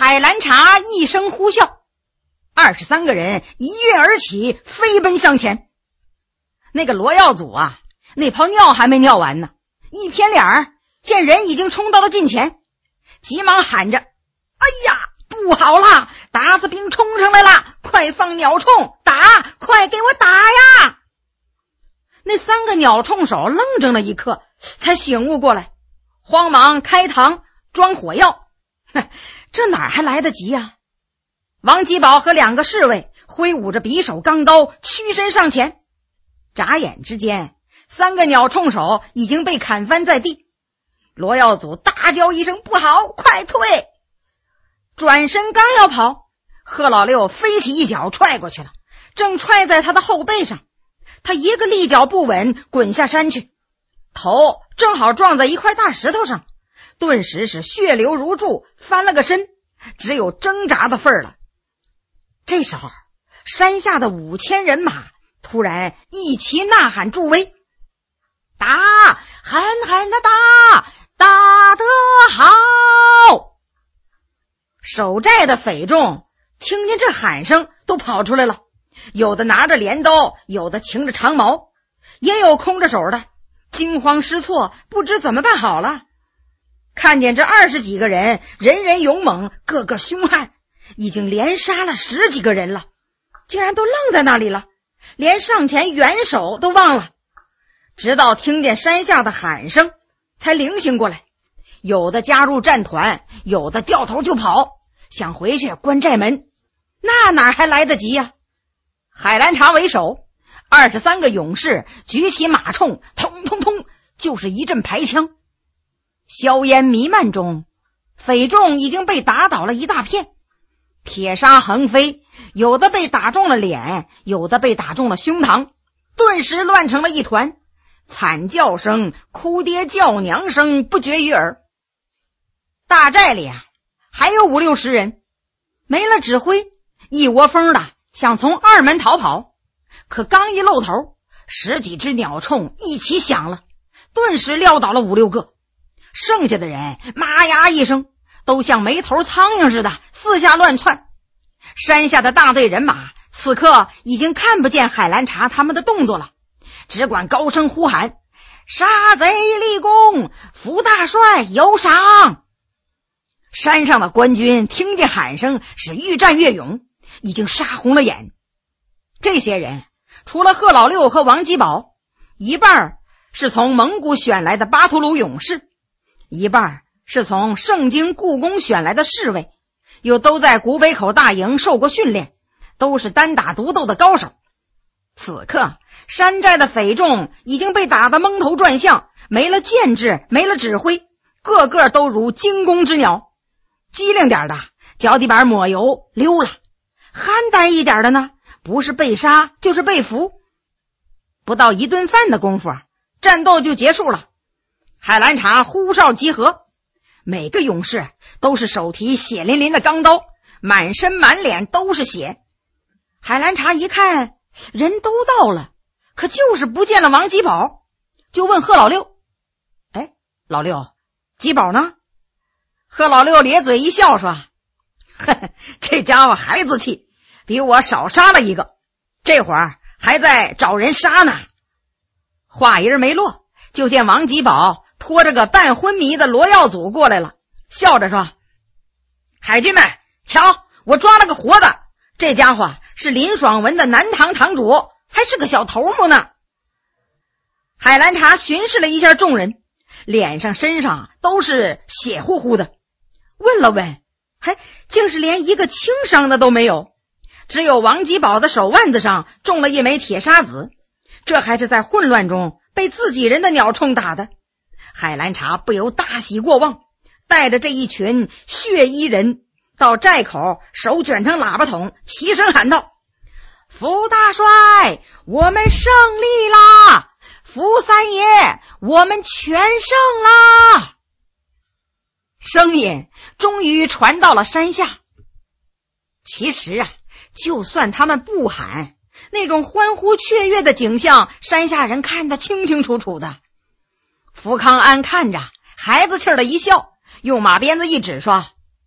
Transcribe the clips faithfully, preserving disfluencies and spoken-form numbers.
海兰察一声呼啸，二十三个人一跃而起，飞奔向前。那个罗耀祖啊，那泡尿还没尿完呢，一偏脸儿见人已经冲到了近前，急忙喊着：哎呀，不好啦，达子兵冲上来了，快放鸟铳，打，快给我打呀！那三个鸟铳手愣怔了一刻，才醒悟过来，慌忙开膛装火药。这哪还来得及呀、啊？王吉宝和两个侍卫挥舞着匕首钢刀，屈身上前，眨眼之间，三个鸟铳手已经被砍翻在地。罗耀祖大叫一声：不好，快退！转身刚要跑，贺老六飞起一脚踹过去了，正踹在他的后背上，他一个立脚不稳，滚下山去，头正好撞在一块大石头上，顿时是血流如注，翻了个身，只有挣扎的份儿了。这时候山下的五千人马突然一齐呐喊助威：打，狠狠的打，打得好！守寨的匪众听见这喊声都跑出来了，有的拿着镰刀，有的擎着长矛，也有空着手的，惊慌失措，不知怎么办好了。看见这二十几个人，人人勇猛，个个凶悍，已经连杀了十几个人了，竟然都愣在那里了，连上前援手都忘了。直到听见山下的喊声，才灵醒过来，有的加入战团，有的掉头就跑，想回去关寨门，那哪还来得及呀、啊？海兰察为首，二十三个勇士举起马铳，通通通就是一阵排枪。硝烟弥漫中，匪众已经被打倒了一大片，铁砂横飞，有的被打中了脸，有的被打中了胸膛，顿时乱成了一团，惨叫声、哭爹叫娘声不绝于耳。大寨里啊，还有五六十人，没了指挥，一窝蜂的想从二门逃跑，可刚一露头，十几只鸟铳一起响了，顿时撂倒了五六个。剩下的人妈呀一声，都像没头苍蝇似的四下乱窜。山下的大队人马此刻已经看不见海兰察他们的动作了，只管高声呼喊：杀贼立功，福大帅有赏！山上的官军听见喊声，是愈战越勇，已经杀红了眼。这些人除了贺老六和王吉宝，一半是从蒙古选来的巴图鲁勇士，一半是从盛京故宫选来的侍卫，又都在古北口大营受过训练，都是单打独斗的高手。此刻山寨的匪众已经被打得蒙头转向，没了建制，没了指挥，个个都如惊弓之鸟。机灵点的脚底板抹油溜了，憨呆一点的呢，不是被杀就是被俘。不到一顿饭的功夫，战斗就结束了。海兰察呼哨集合，每个勇士都是手提血淋淋的钢刀，满身满脸都是血。海兰察一看人都到了，可就是不见了王吉宝，就问贺老六：哎，老六，吉宝呢？贺老六咧嘴一笑说：呵呵，这家伙孩子气，比我少杀了一个，这会儿还在找人杀呢。话音没落，就见王吉宝拖着个半昏迷的罗耀祖过来了，笑着说：海军们，瞧，我抓了个活的，这家伙是林爽文的南堂堂主，还是个小头目呢。海兰察巡视了一下众人，脸上身上都是血乎乎的，问了问，还竟是连一个轻伤的都没有，只有王吉宝的手腕子上中了一枚铁砂子，这还是在混乱中被自己人的鸟铳打的。海兰察不由大喜过望，带着这一群血衣人到寨口，手卷成喇叭筒，齐声喊道：福大帅，我们胜利啦！福三爷，我们全胜啦！声音终于传到了山下。其实啊，就算他们不喊，那种欢呼雀跃的景象，山下人看得清清楚楚的。福康安看着，孩子气儿的一笑，用马鞭子一指说：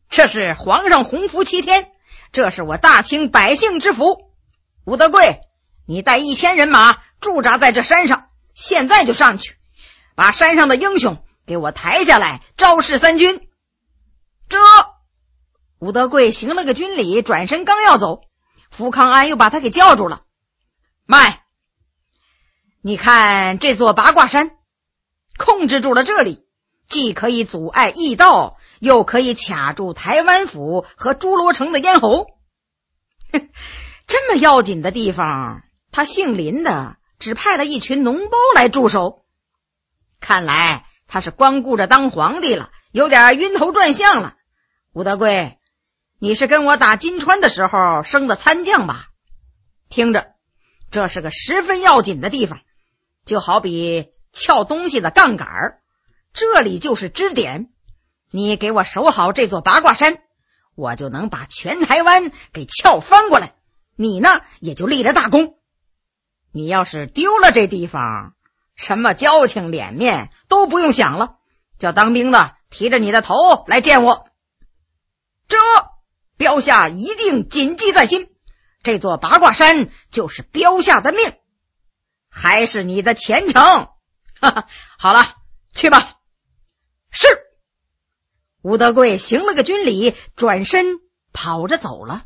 这是皇上洪福齐天，这是我大清百姓之福。吴德贵，你带一千人马驻扎在这山上，现在就上去，把山上的英雄给我抬下来，招式三军。这吴德贵行了个军礼，转身刚要走，福康安又把他给叫住了。慢，你看这座八卦山，控制住了这里，既可以阻碍驿道，又可以卡住台湾府和朱罗城的咽喉。这么要紧的地方，他姓林的只派了一群脓包来驻守，看来他是光顾着当皇帝了，有点晕头转向了。吴德贵，你是跟我打金川的时候升的参将吧？听着，这是个十分要紧的地方，就好比撬东西的杠杆，这里就是支点。你给我守好这座八卦山，我就能把全台湾给撬翻过来，你呢也就立了大功。你要是丢了这地方，什么交情脸面都不用想了，叫当兵的提着你的头来见我。这标下一定谨记在心，这座八卦山就是标下的命，还是你的前程。哈哈，好了，去吧。是。吴德贵行了个军礼，转身跑着走了。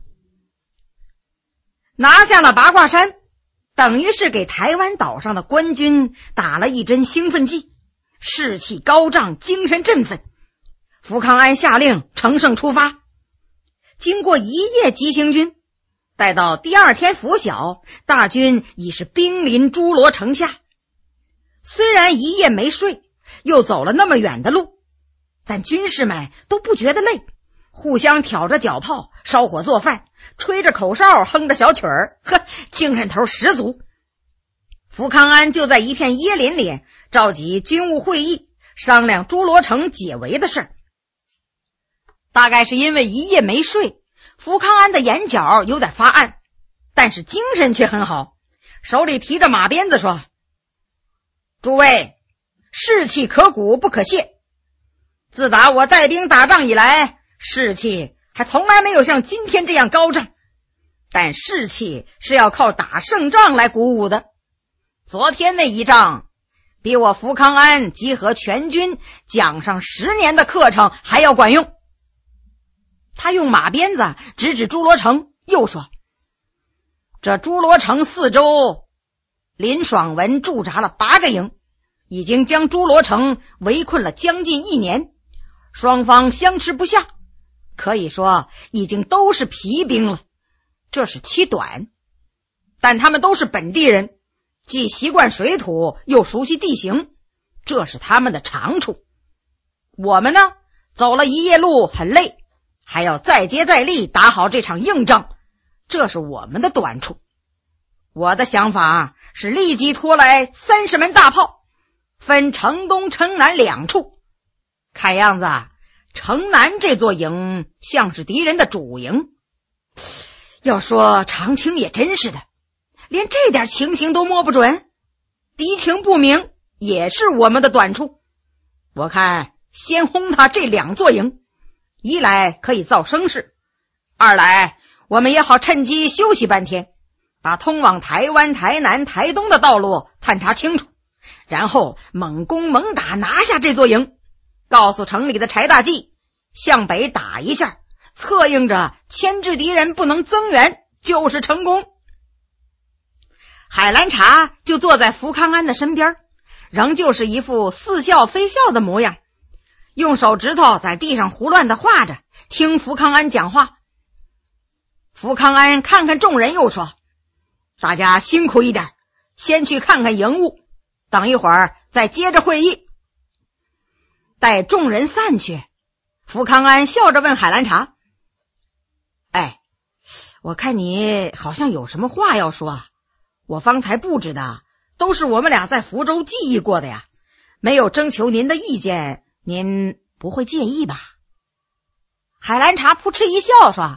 拿下了八卦山，等于是给台湾岛上的官军打了一针兴奋剂，士气高涨，精神振奋。福康安下令乘胜出发，经过一夜急行军，待到第二天拂晓，大军已是兵临诸罗城下。虽然一夜没睡，又走了那么远的路，但军士们都不觉得累，互相挑着脚炮，烧火做饭，吹着口哨，哼着小曲儿，呵，精神头十足。福康安就在一片椰林里召集军务会议，商量诸罗城解围的事儿。大概是因为一夜没睡，福康安的眼角有点发暗，但是精神却很好，手里提着马鞭子说：诸位，士气可鼓不可泄，自打我带兵打仗以来，士气还从来没有像今天这样高涨，但士气是要靠打胜仗来鼓舞的。昨天那一仗比我福康安集合全军讲上十年的课程还要管用。他用马鞭子指指诸罗城，又说：这诸罗城四周，林爽文驻扎了八个营，已经将诸罗城围困了将近一年，双方相持不下，可以说已经都是疲兵了，这是其短。但他们都是本地人，既习惯水土，又熟悉地形，这是他们的长处。我们呢，走了一夜路很累，还要再接再厉打好这场硬仗，这是我们的短处。我的想法是立即拖来三十门大炮，分城东城南两处。看样子城南这座营像是敌人的主营。要说长青也真是的，连这点情形都摸不准，敌情不明也是我们的短处。我看先轰他这两座营，一来可以造声势，二来我们也好趁机休息半天，把通往台湾、台南、台东的道路探查清楚，然后猛攻猛打，拿下这座营，告诉城里的柴大济向北打一下，策应着牵制敌人不能增援，就是成功。海兰察就坐在福康安的身边，仍旧是一副似笑非笑的模样，用手指头在地上胡乱的画着，听福康安讲话。福康安看看众人，又说：大家辛苦一点，先去看看营务，等一会儿再接着会议。待众人散去，福康安笑着问海兰察：哎，我看你好像有什么话要说啊？我方才布置的都是我们俩在福州记忆过的呀，没有征求您的意见，您不会介意吧？海兰察扑哧一笑说：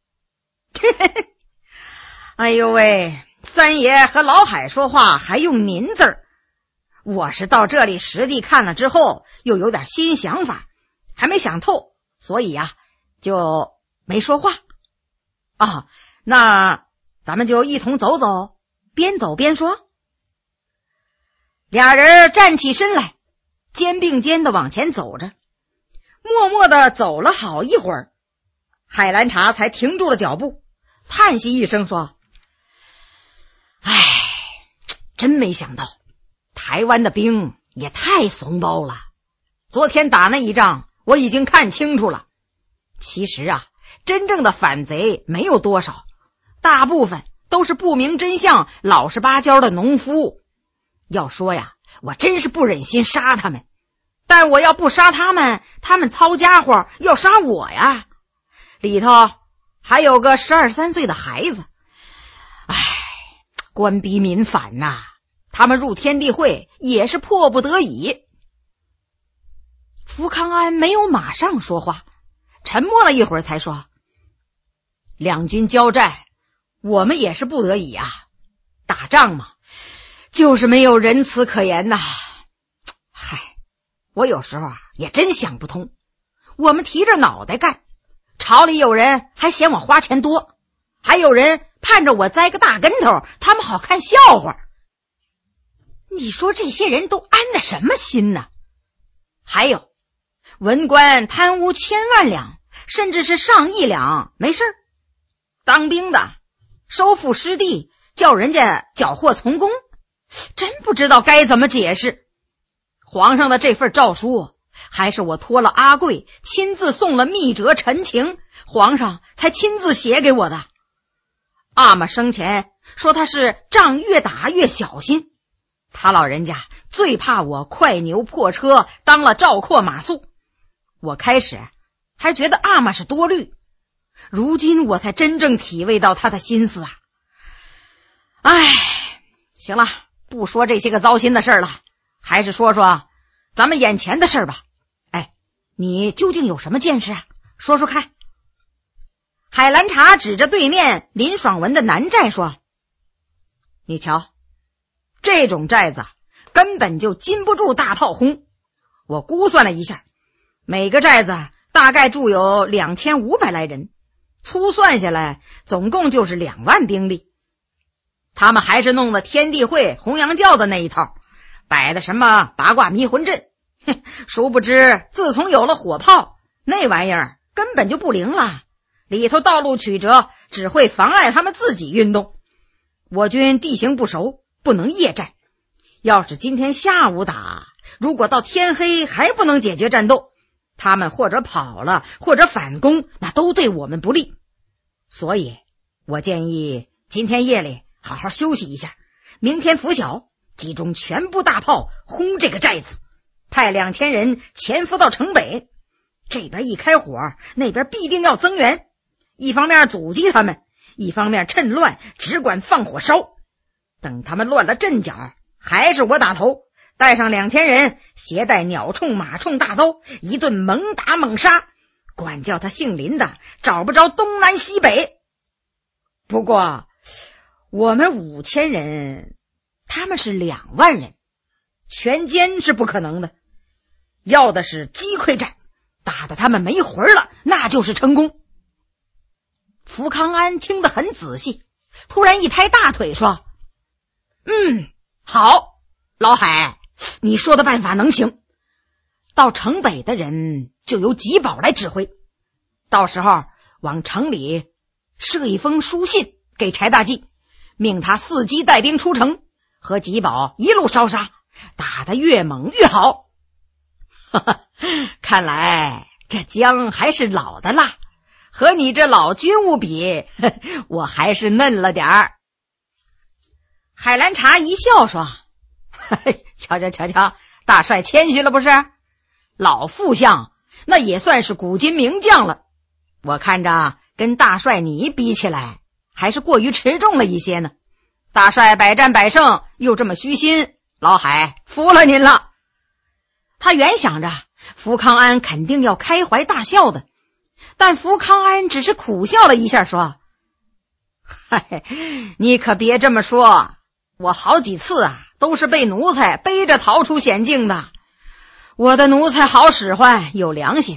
哎呦喂，三爷和老海说话还用您字儿，我是到这里实地看了之后又有点新想法，还没想透，所以呀、啊， 就没说话。啊，那咱们就一同走走，边走边说。俩人站起身来，肩并肩的往前走着，默默的走了好一会儿，海兰察才停住了脚步，叹息一声说：唉，真没想到台湾的兵也太怂包了。昨天打那一仗我已经看清楚了，其实啊，真正的反贼没有多少，大部分都是不明真相老实巴交的农夫。要说呀，我真是不忍心杀他们，但我要不杀他们，他们操家伙要杀我呀，里头还有个十二三岁的孩子。唉，官逼民反呐、啊，他们入天地会也是迫不得已。福康安没有马上说话，沉默了一会儿才说：两军交战，我们也是不得已啊，打仗嘛，就是没有仁慈可言呐。嗨，我有时候啊也真想不通，我们提着脑袋干，朝里有人还嫌我花钱多，还有人盼着我栽个大跟头，他们好看笑话。你说这些人都安的什么心呢？还有文官贪污千万两，甚至是上亿两，没事儿；当兵的收复失地，叫人家缴获从公，真不知道该怎么解释。皇上的这份诏书，还是我托了阿贵亲自送了密折陈情，皇上才亲自写给我的。阿玛生前说他是仗越打越小心，他老人家最怕我快牛破车当了赵括马谡。我开始还觉得阿玛是多虑，如今我才真正体味到他的心思啊。唉，行了，不说这些个糟心的事了，还是说说咱们眼前的事吧。哎，你究竟有什么见识啊？说说看。海兰察指着对面林爽文的南寨说：你瞧，这种寨子根本就禁不住大炮轰。我估算了一下，每个寨子大概住有两千五百来人，粗算下来总共就是两万兵力。他们还是弄了天地会洪阳教的那一套，摆的什么八卦迷魂阵，殊不知自从有了火炮，那玩意儿根本就不灵了，里头道路曲折，只会妨碍他们自己运动。我军地形不熟，不能夜战，要是今天下午打，如果到天黑还不能解决战斗，他们或者跑了，或者反攻，那都对我们不利。所以我建议今天夜里好好休息一下，明天拂晓集中全部大炮轰这个寨子，派两千人潜伏到城北，这边一开火，那边必定要增援，一方面阻击他们，一方面趁乱只管放火烧。等他们乱了阵脚，还是我打头，带上两千人，携带鸟铳马铳大刀，一顿猛打猛杀，管叫他姓林的找不着东南西北。不过我们五千人，他们是两万人，全歼是不可能的，要的是击溃战，打得他们没魂了，那就是成功。福康安听得很仔细，突然一拍大腿说：嗯，好，老海，你说的办法能行。到城北的人就由吉宝来指挥，到时候往城里设一封书信给柴大济，命他伺机带兵出城，和吉宝一路烧杀，打得越猛越好。哈哈，看来这姜还是老的辣，和你这老军务比，我还是嫩了点儿。海兰察一笑说：瞧瞧瞧瞧，大帅谦虚了不是？老副相那也算是古今名将了，我看着跟大帅你比起来还是过于持重了一些呢。大帅百战百胜，又这么虚心，老海服了您了。他原想着福康安肯定要开怀大笑的，但福康安只是苦笑了一下说：嗨，你可别这么说，我好几次啊都是被奴才背着逃出险境的。我的奴才好使唤，有良心，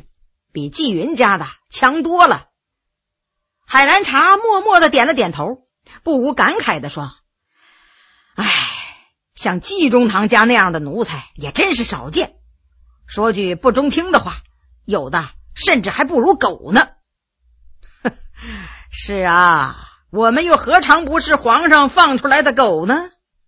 比纪云家的强多了。海南茶默默地点了点头，不无感慨地说：唉，像纪中堂家那样的奴才也真是少见，说句不中听的话，有的甚至还不如狗呢。是啊，我们又何尝不是皇上放出来的狗呢？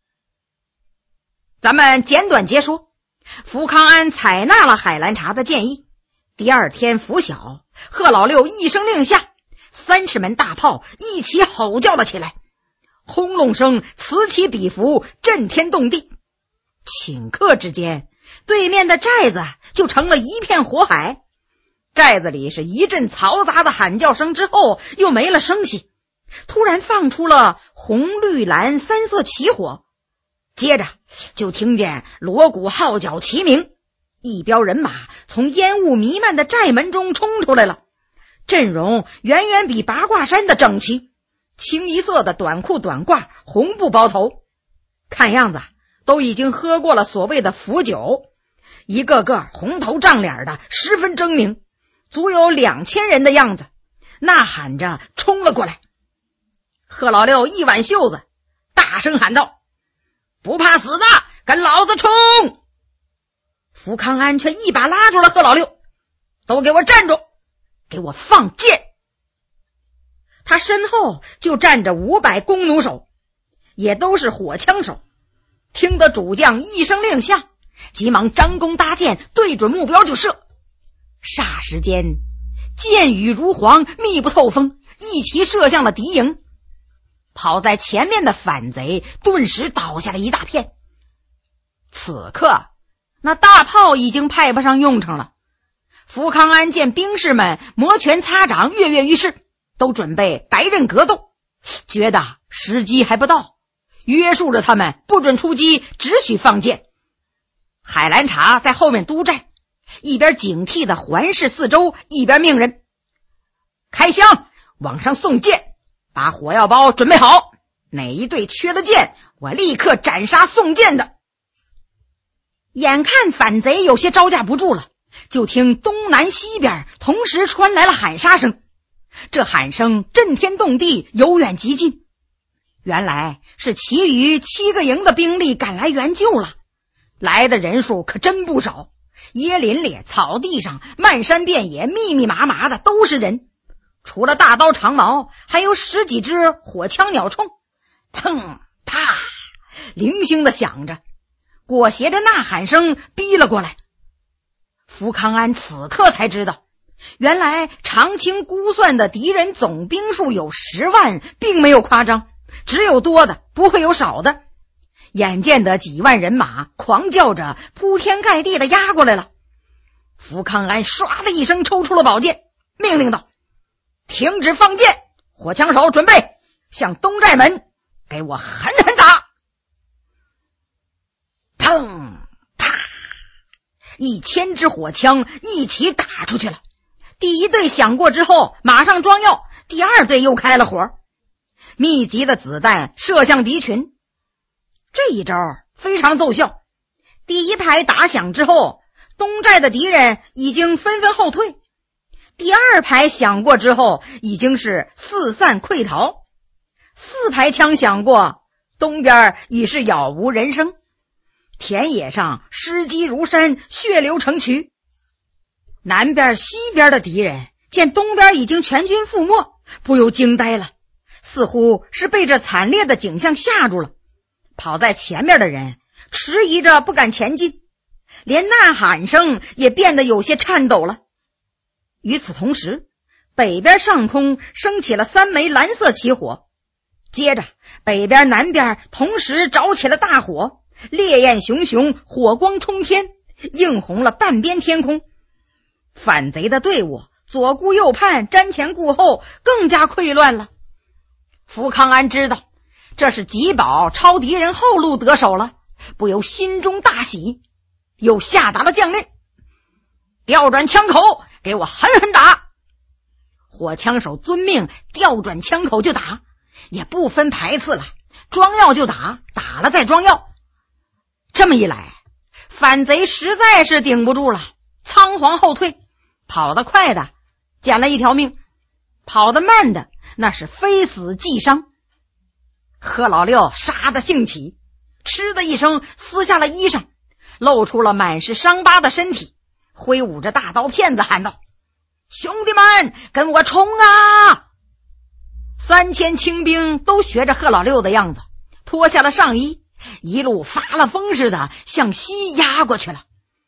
咱们简短截说，福康安采纳了海兰察的建议，第二天拂晓，贺老六一声令下，三十门大炮一起吼叫了起来，轰隆声此起彼伏，震天动地。顷刻之间，对面的寨子就成了一片火海，寨子里是一阵嘈杂的喊叫声之后又没了声息，突然放出了红绿蓝三色起火，接着就听见锣鼓号角齐鸣，一彪人马从烟雾弥漫的寨门中冲出来了，阵容远远比八卦山的整齐，清一色的短裤短褂，红布包头，看样子都已经喝过了所谓的腐酒，一个个红头胀脸的，十分狰狞，足有两千人的样子，呐喊着冲了过来。贺老六一挽袖子，大声喊道：不怕死的，跟老子冲！福康安却一把拉住了贺老六，都给我站住，给我放箭！他身后就站着五百弓弩手，也都是火枪手，听得主将一声令下，急忙张弓搭箭，对准目标就射。霎时间，箭雨如簧，密不透风，一齐射向了敌营。跑在前面的反贼顿时倒下了一大片。此刻那大炮已经派不上用场了，福康安见兵士们摩拳擦掌，跃跃欲试，都准备白刃格斗，觉得时机还不到，约束着他们不准出击，只许放箭。海兰察在后面督战，一边警惕的环视四周，一边命人开枪往上送箭，把火药包准备好，哪一队缺了箭，我立刻斩杀送箭的。眼看反贼有些招架不住了，就听东南西边同时传来了喊杀声，这喊声震天动地，由远及近。原来是其余七个营的兵力赶来援救了，来的人数可真不少，椰林里草地上漫山遍野，密密麻麻的都是人，除了大刀长矛，还有十几只火枪鸟铳，砰啪零星的响着，裹挟着呐喊声逼了过来。福康安此刻才知道，原来长清估算的敌人总兵数有十万，并没有夸张，只有多的，不会有少的。眼见得几万人马狂叫着铺天盖地的压过来了，福康安唰的一声抽出了宝剑，命令道：停止放箭，火枪手准备向东寨门给我狠狠打！砰啪，一千支火枪一起打出去了。第一队响过之后马上装药，第二队又开了火，密集的子弹射向敌群。这一招非常奏效，第一排打响之后，东寨的敌人已经纷纷后退，第二排响过之后已经是四散溃逃，四排枪响过，东边已是杳无人声，田野上尸积如山，血流成渠。南边西边的敌人见东边已经全军覆没，不由惊呆了，似乎是被这惨烈的景象吓住了。跑在前面的人迟疑着不敢前进，连呐喊声也变得有些颤抖了。与此同时，北边上空升起了三枚蓝色起火，接着北边南边同时着起了大火，烈焰熊熊，火光冲天，映红了半边天空。反贼的队伍左顾右盼，瞻前顾后，更加溃乱了。福康安知道这是吉宝抄敌人后路得手了，不由心中大喜，又下达了将令：调转枪口，给我狠狠打！火枪手遵命，调转枪口就打，也不分排次了，装药就打，打了再装药。这么一来，反贼实在是顶不住了，仓皇后退， 跑得快的捡了一条命，跑得慢的那是非死即伤。贺老六杀得兴起，嗤的一声撕下了衣裳，露出了满是伤疤的身体，挥舞着大刀片子喊道：兄弟们，跟我冲啊！三千清兵都学着贺老六的样子，脱下了上衣，一路发了疯似的向西压过去了。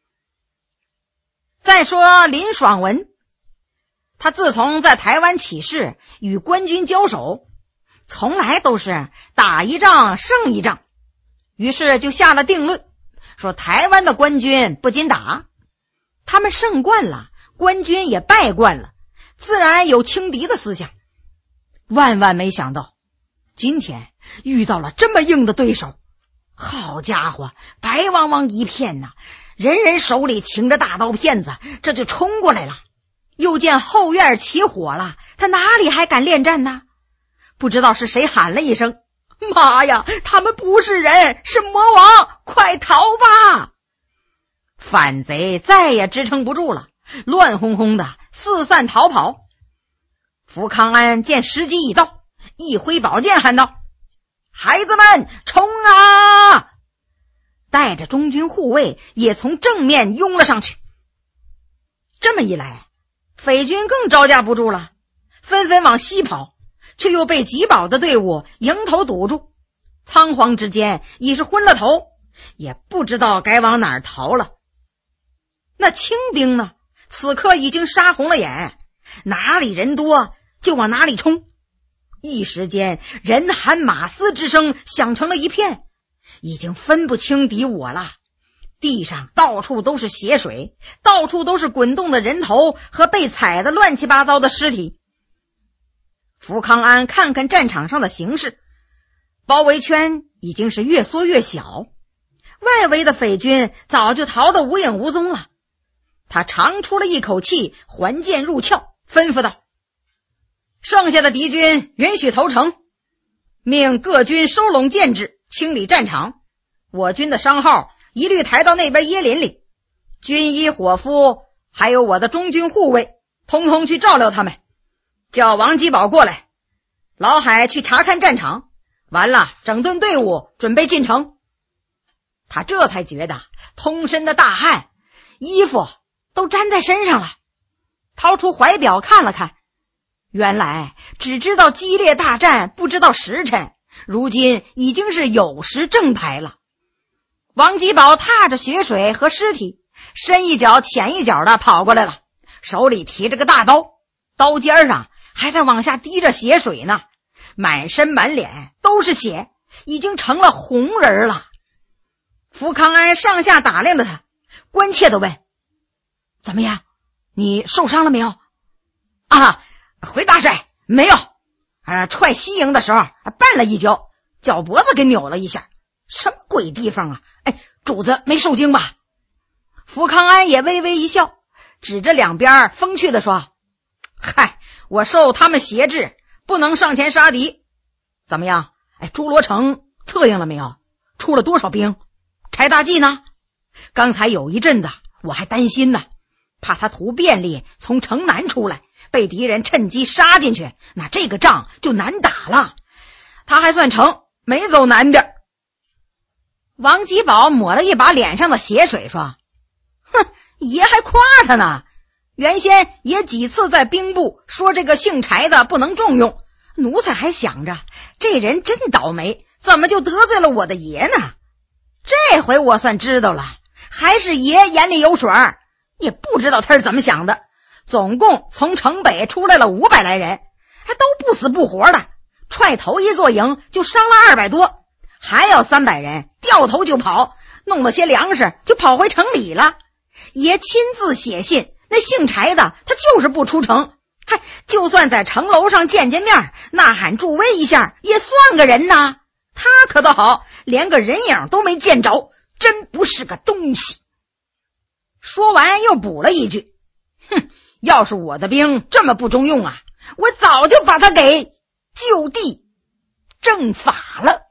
再说林爽文，他自从在台湾起事与官军交手，从来都是打一仗胜一仗，于是就下了定论，说台湾的官军不禁打，他们胜惯了，官军也败惯了，自然有轻敌的思想。万万没想到今天遇到了这么硬的对手，好家伙，白汪汪一片呐，人人手里擎着大刀片子，这就冲过来了。又见后院起火了，他哪里还敢恋战呢？不知道是谁喊了一声：妈呀，他们不是人，是魔王，快逃吧！反贼再也支撑不住了，乱哄哄的四散逃跑。福康安见时机已到，一挥宝剑喊道：孩子们冲啊！带着中军护卫也从正面拥了上去。这么一来，匪军更招架不住了，纷纷往西跑，却又被吉宝的队伍迎头堵住，仓皇之间已是昏了头，也不知道该往哪儿逃了。那清兵呢，此刻已经杀红了眼，哪里人多就往哪里冲，一时间人喊马嘶之声响成了一片，已经分不清敌我了。地上到处都是血水，到处都是滚动的人头和被踩得乱七八糟的尸体。福康安看看战场上的形势，包围圈已经是越缩越小，外围的匪军早就逃得无影无踪了。他长出了一口气，还剑入鞘，吩咐道：剩下的敌军允许投诚，命各军收拢建制，清理战场，我军的商号一律抬到那边椰林里，军医伙夫还有我的中军护卫通通去照料他们，叫王吉宝过来，老海去查看战场，完了整顿队伍准备进城。他这才觉得通身的大汗，衣服都粘在身上了，掏出怀表看了看，原来只知道激烈大战，不知道时辰，如今已经是酉时正牌了。王吉宝踏着血水和尸体，深一脚浅一脚的跑过来了，手里提着个大刀，刀尖上还在往下滴着血水呢，满身满脸都是血，已经成了红人了。福康安上下打量着他，关切地问：怎么样，你受伤了没有？啊，回大帅，没有，呃，踹西营的时候绊了一跤，脚脖子给扭了一下。什么鬼地方啊？哎，主子没受惊吧？福康安也微微一笑，指着两边风趣地说：嗨，我受他们挟制，不能上前杀敌。怎么样？哎，朱罗城策应了没有？出了多少兵？柴大济呢？刚才有一阵子我还担心呢，怕他图便利从城南出来，被敌人趁机杀进去，那这个仗就难打了。他还算成，没走南边。王吉宝抹了一把脸上的血水说：哼，爷还夸他呢，原先也几次在兵部说这个姓柴的不能重用，奴才还想着这人真倒霉，怎么就得罪了我的爷呢？这回我算知道了，还是爷眼里有水，也不知道他是怎么想的。总共从城北出来了五百来人，还都不死不活的，踹头一座营就伤了二百多，还有三百人掉头就跑，弄了些粮食就跑回城里了。爷亲自写信，那姓柴的他就是不出城，嗨，就算在城楼上见见面，呐喊助威一下也算个人呐。他可倒好，连个人影都没见着，真不是个东西。说完又补了一句：哼，要是我的兵这么不中用啊，我早就把他给就地正法了。